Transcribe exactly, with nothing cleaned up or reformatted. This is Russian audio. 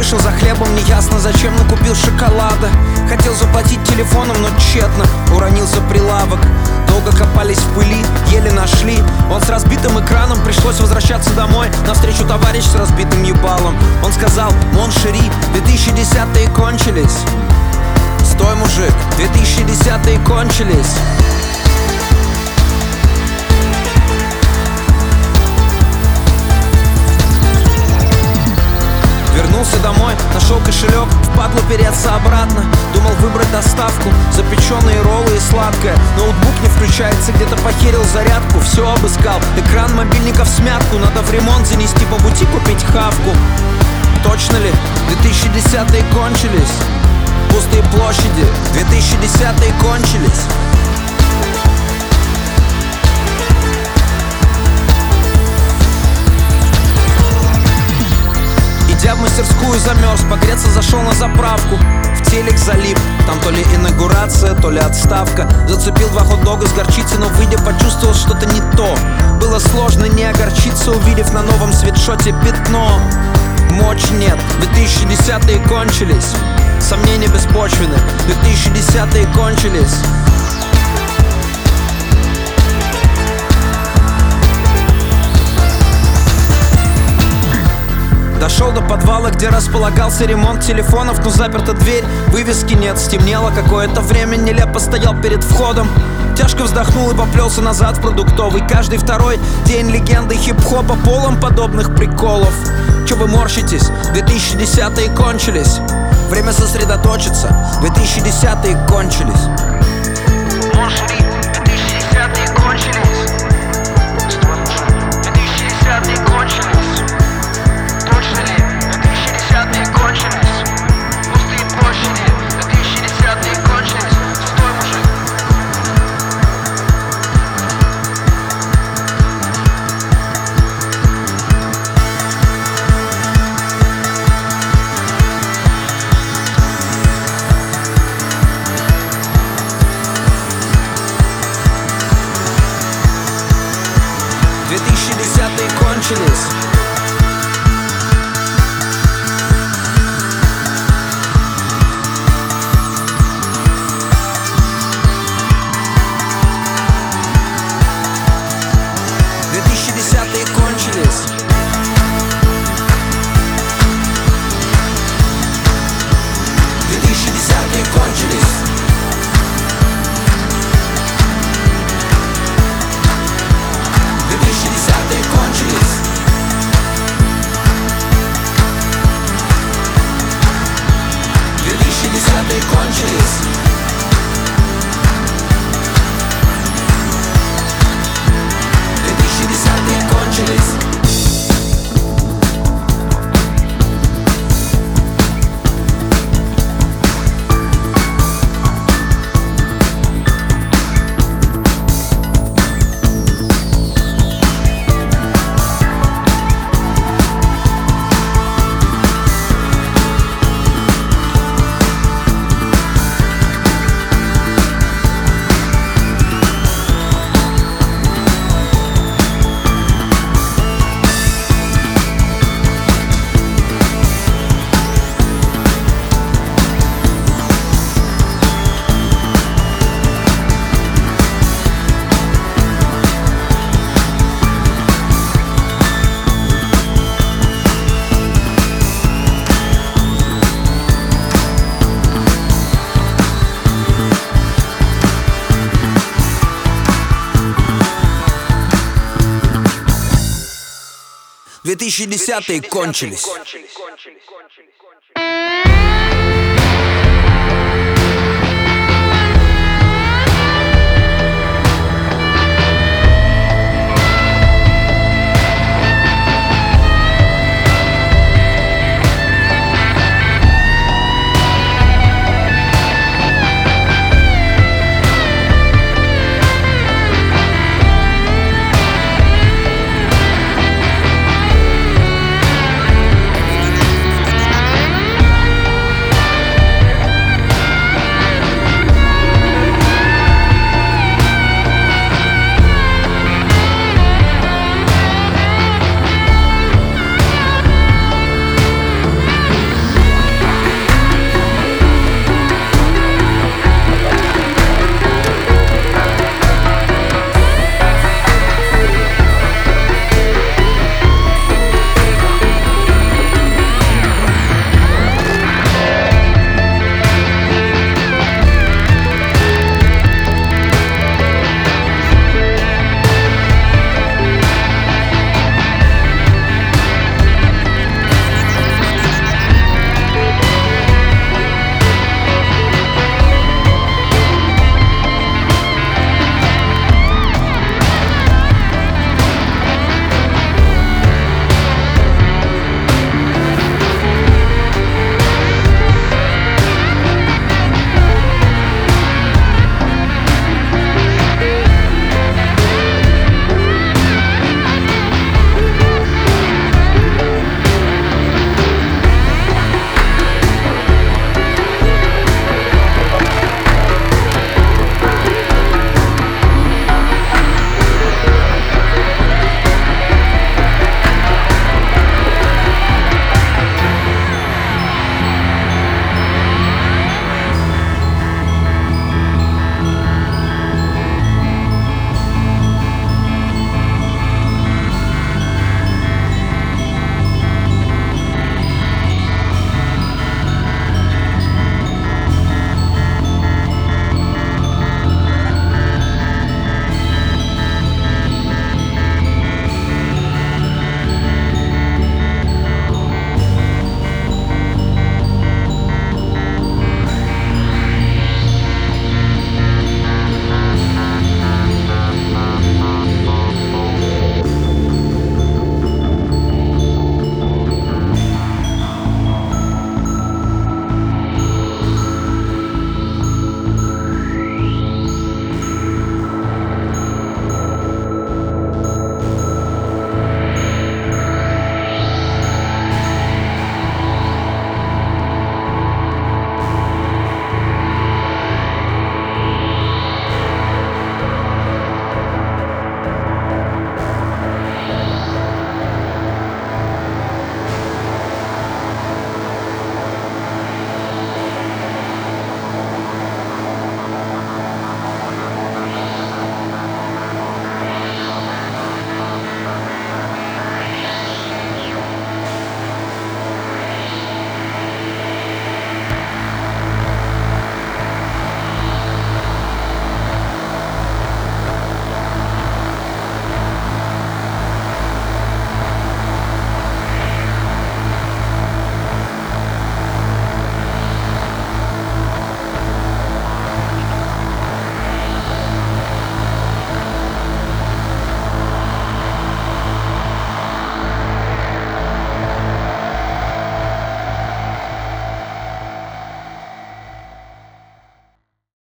Вышел за хлебом, неясно зачем, но купил шоколада. Хотел заплатить телефоном, но тщетно, уронился прилавок. Долго копались в пыли, еле нашли. Он с разбитым экраном, пришлось возвращаться домой. Навстречу товарищ с разбитым ебалом. Он сказал: «Мон шери, две тысячи десятые кончились». Стой, мужик, две тысячи десятые кончились. Вернулся домой, нашел кошелек, впадлу переться обратно. Думал выбрать доставку, запеченные роллы и сладкое. Ноутбук не включается, где-то похерил зарядку. Все обыскал, экран мобильника в смятку. Надо в ремонт занести, по пути купить хавку. Точно ли две тысячи десятые кончились? Пустые площади, две тысячи десятые кончились. Идя в мастерскую замерз, погреться зашел на заправку. В телек залип, там то ли инаугурация, то ли отставка. Зацепил два хот-дога с горчицей, но выйдя почувствовал что-то не то. Было сложно не огорчиться, увидев на новом свитшоте пятно. Мочи нет, две тысячи десятые кончились. Сомнения беспочвены, две тысячи десятые кончились. Дошел до подвала, где располагался ремонт телефонов, но заперта дверь, вывески нет, стемнело. Какое-то время нелепо стоял перед входом. Тяжко вздохнул и поплелся назад в продуктовый. Каждый второй день легенды хип-хопа полон подобных приколов. Че вы морщитесь? две тысячи десятые кончились. Время сосредоточиться, две тысячи десятые кончились. Моншери, две тысячи десятые кончились. две тысячи десятые кончились. Точно ли? две тысячи десятые кончились. Пустые площади, две тысячи десятые кончились. Стой, мужик. две тысячи десятые кончились. две тысячи десятые кончились. две тысячи десятые кончились. две тысячи десятые кончились. две тысячи десятые кончились. две тысячи десятые кончились. две тысячи десятые кончились.